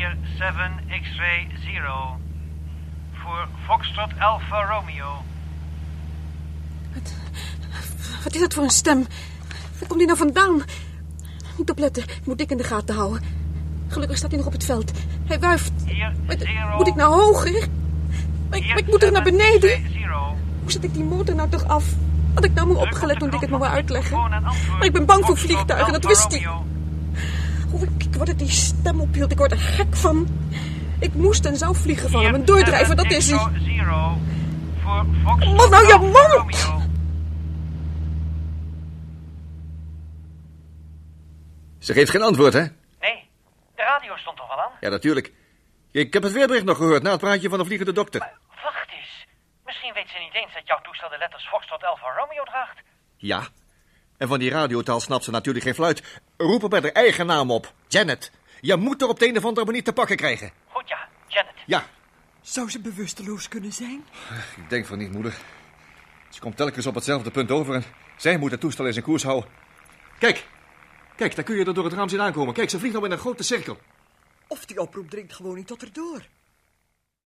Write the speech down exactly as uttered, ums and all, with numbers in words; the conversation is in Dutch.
Hier zeven X-ray zero. Voor Foxtrot Alpha Romeo. Wat, wat is dat voor een stem? Waar komt die nou vandaan? Niet opletten, ik moet Dick in de gaten houden. Gelukkig staat hij nog op het veld. Hij wuift. Hier zero. Moet ik nou hoger? Maar ik, maar ik moet toch naar beneden? Zero. Hoe zet ik die motor nou toch af? Had ik nou maar opgelet toen ik het me wou uitleggen. Maar ik ben bang voor vliegtuigen, dat wist hij. Hoe ik word het die stem ophield, ik word er gek van. Ik moest en zou vliegen van hem en doordrijven, dat is hij. Wat nou je mond? Ze geeft geen antwoord, hè? Nee, de radio stond toch wel aan? Ja, natuurlijk. Ik heb het weerbericht nog gehoord na het praatje van de vliegende dokter. Maar wacht eens. Misschien weet ze niet eens dat jouw toestel de letters Foxtrot Alpha Romeo draagt. Ja. En van die radiotaal snapt ze natuurlijk geen fluit. Roep er bij haar eigen naam op. Janet. Je moet er op de een of andere manier te pakken krijgen. Goed, ja. Janet. Ja. Zou ze bewusteloos kunnen zijn? Ik denk van niet, moeder. Ze komt telkens op hetzelfde punt over en zij moet het toestel in zijn koers houden. Kijk. Kijk, daar kun je er door het raam zien aankomen. Kijk, ze vliegt nou in een grote cirkel. Of die oproep dringt gewoon niet tot haar door.